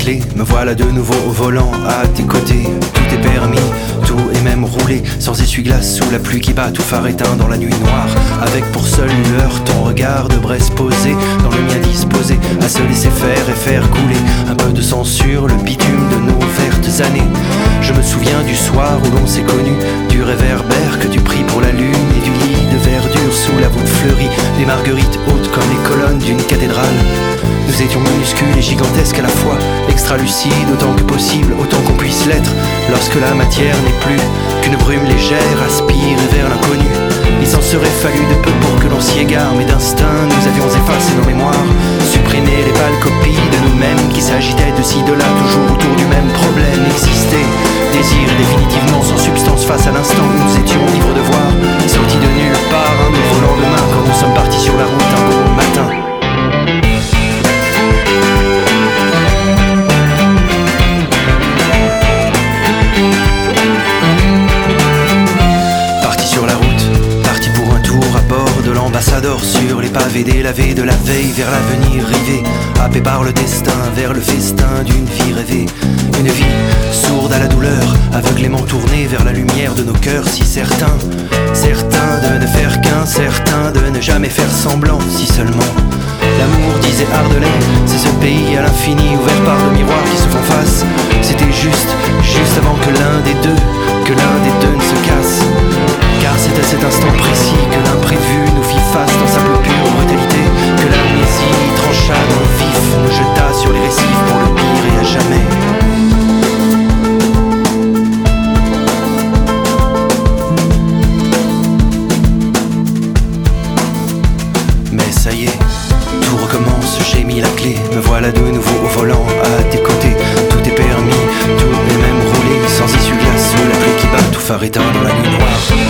clé, me voilà de nouveau au volant, à tes côtés. Tout est permis, tout est même roulé, sans essuie-glace, sous la pluie qui bat, tout phare éteint dans la nuit noire. Avec pour seule lueur ton regard de Brest posé, dans le mien disposé, à se laisser faire et faire couler un peu de sang sur le bitume de nos vertes années. Je me souviens du soir où l'on s'est connu, du réverbère que tu pris pour la lune, et du lit de verdure sous la voûte fleurie, des marguerites hautes comme les colonnes d'une cathédrale. Nous étions minuscules et gigantesques à la fois, extra-lucides autant que possible, autant qu'on puisse l'être, lorsque la matière n'est plus qu'une brume légère aspirée vers l'inconnu. Il s'en serait fallu de peu pour que l'on s'y égare, mais d'instinct nous avions effacé nos mémoires, supprimé les pâles copies de nous-mêmes qui s'agitaient de ci de là, toujours autour du même problème. Exister, désir définitivement sans substance face à l'instant où nous étions libres de voir, sortis de nulle part un nouveau lendemain quand nous sommes partis sur la route un beau matin. De l'ambassadeur sur les pavés délavés de la veille vers l'avenir rivé, happé par le destin vers le festin d'une vie rêvée. Une vie sourde à la douleur, aveuglément tournée vers la lumière de nos cœurs si certains, certains de ne faire qu'un, certains de ne jamais faire semblant, si seulement. L'amour, disait Ardelais, c'est ce pays à l'infini ouvert par deux miroirs qui se font face. C'était juste avant que l'un des deux ne se casse. Car c'est à cet instant précis que l'imprévu nous fit face dans sa plus pure brutalité, que l'amnésie trancha dans le vif, nous jeta sur les récifs pour le pire et à jamais. Mais ça y est, tout recommence, j'ai mis la clé, me voilà de nouveau au volant, à tes côtés. Tout est permis, tout est même roulé, sans essuie-glace, sous la pluie qui bat, tout phare éteint dans la nuit noire.